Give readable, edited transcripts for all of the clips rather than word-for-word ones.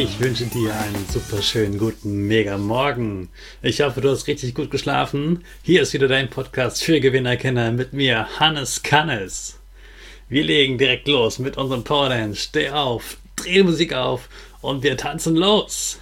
Ich wünsche dir einen super schönen guten Mega-Morgen. Ich hoffe, du hast richtig gut geschlafen. Hier ist wieder dein Podcast für Gewinnerkenner mit mir, Hannes Kannes. Wir legen direkt los mit unserem Powerdance. Steh auf, dreh die Musik auf und wir tanzen los.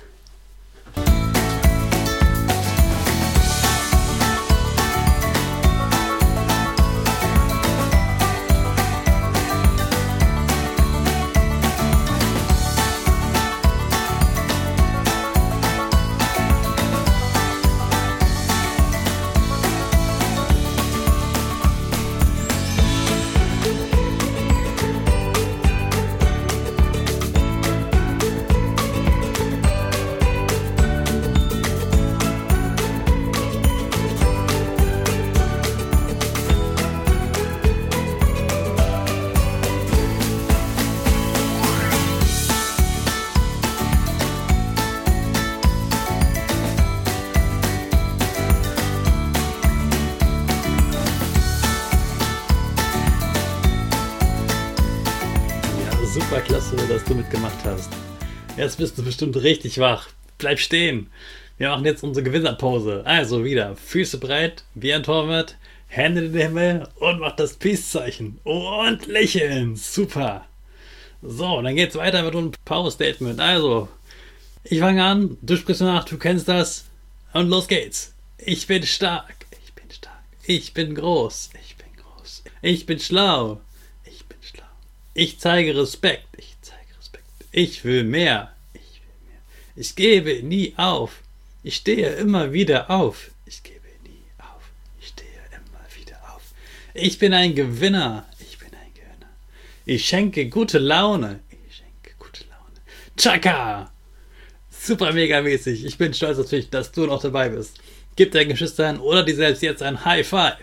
Super klasse, dass du mitgemacht hast. Jetzt bist du bestimmt richtig wach. Bleib stehen. Wir machen jetzt unsere Gewinnerpose. Also wieder Füße breit, wie ein Torwart, Hände in den Himmel und mach das Peace-Zeichen. Und lächeln. Super. So, dann geht's weiter mit einem Power-Statement. Also, ich fange an, du sprichst nach, du kennst das. Und los geht's. Ich bin stark. Ich bin stark. Ich bin groß. Ich bin groß. Ich bin schlau. Ich zeige Respekt. Ich zeige Respekt. Ich will mehr. Ich will mehr. Ich gebe nie auf. Ich stehe immer wieder auf. Ich gebe nie auf. Ich stehe immer wieder auf. Ich bin ein Gewinner. Ich bin ein Gewinner. Ich schenke gute Laune. Ich schenke gute Laune. Chaka! Super mega mäßig. Ich bin stolz auf dich, dass du noch dabei bist. Gib deinen Geschwistern oder dir selbst jetzt ein High Five.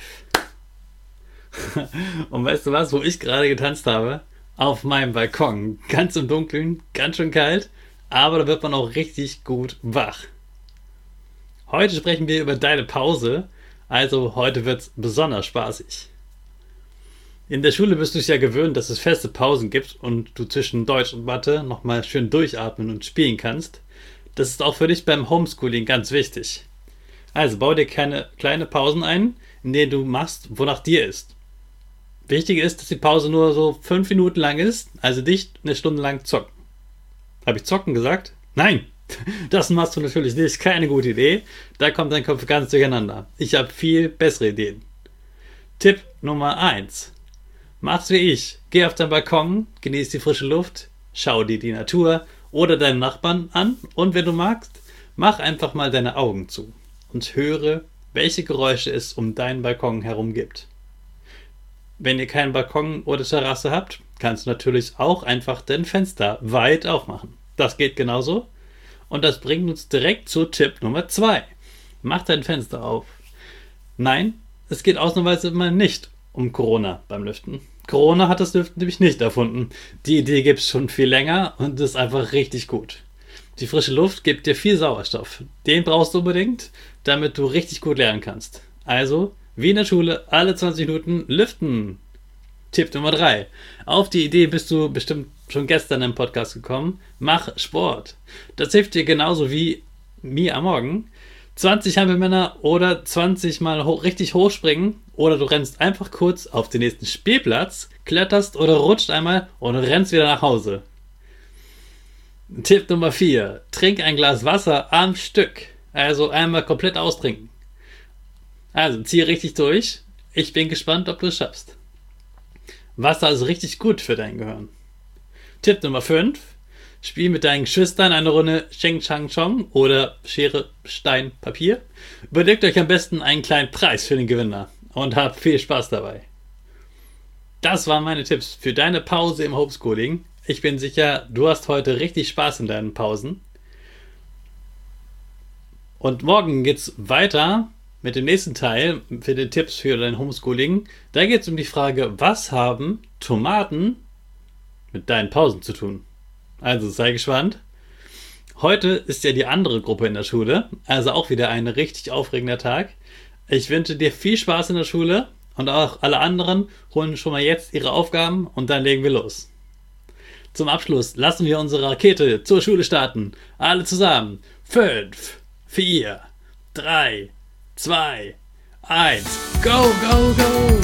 Und weißt du was, wo ich gerade getanzt habe? Auf meinem Balkon. Ganz im Dunkeln, ganz schön kalt, aber da wird man auch richtig gut wach. Heute sprechen wir über deine Pause, also heute wird es besonders spaßig. In der Schule bist du es ja gewöhnt, dass es feste Pausen gibt und du zwischen Deutsch und Mathe nochmal schön durchatmen und spielen kannst. Das ist auch für dich beim Homeschooling ganz wichtig. Also bau dir kleine Pausen ein, in denen du machst, wonach dir ist. Wichtig ist, dass die Pause nur so 5 Minuten lang ist, also nicht eine Stunde lang zocken. Habe ich zocken gesagt? Nein, das machst du natürlich nicht, keine gute Idee. Da kommt dein Kopf ganz durcheinander. Ich habe viel bessere Ideen. Tipp Nummer 1. Mach's wie ich. Geh auf deinen Balkon, genieß die frische Luft, schau dir die Natur oder deinen Nachbarn an und wenn du magst, mach einfach mal deine Augen zu und höre, welche Geräusche es um deinen Balkon herum gibt. Wenn ihr keinen Balkon oder Terrasse habt, kannst du natürlich auch einfach dein Fenster weit aufmachen. Das geht genauso. Und das bringt uns direkt zu Tipp Nummer 2. Mach dein Fenster auf. Nein, es geht ausnahmsweise mal nicht um Corona beim Lüften. Corona hat das Lüften nämlich nicht erfunden. Die Idee gibt es schon viel länger und ist einfach richtig gut. Die frische Luft gibt dir viel Sauerstoff. Den brauchst du unbedingt, damit du richtig gut lernen kannst. Also, wie in der Schule, alle 20 Minuten lüften. Tipp Nummer 3. Auf die Idee bist du bestimmt schon gestern im Podcast gekommen. Mach Sport. Das hilft dir genauso wie mir am Morgen. 20 Hampelmänner oder 20 Mal richtig hochspringen oder du rennst einfach kurz auf den nächsten Spielplatz, kletterst oder rutscht einmal und rennst wieder nach Hause. Tipp Nummer 4. Trink ein Glas Wasser am Stück. Also einmal komplett austrinken. Also, zieh richtig durch. Ich bin gespannt, ob du es schaffst. Wasser ist richtig gut für dein Gehirn. Tipp Nummer 5. Spiel mit deinen Geschwistern eine Runde Cheng Chang Chong oder Schere, Stein, Papier. Überlegt euch am besten einen kleinen Preis für den Gewinner und habt viel Spaß dabei. Das waren meine Tipps für deine Pause im Homeschooling. Ich bin sicher, du hast heute richtig Spaß in deinen Pausen. Und morgen geht's weiter mit dem nächsten Teil für die Tipps für dein Homeschooling. Da geht es um die Frage, was haben Tomaten mit deinen Pausen zu tun? Also sei gespannt. Heute ist ja die andere Gruppe in der Schule, also auch wieder ein richtig aufregender Tag. Ich wünsche dir viel Spaß in der Schule und auch alle anderen holen schon mal jetzt ihre Aufgaben und dann legen wir los. Zum Abschluss lassen wir unsere Rakete zur Schule starten. Alle zusammen. 5, 4, 3, 2, 1. Go, go, go!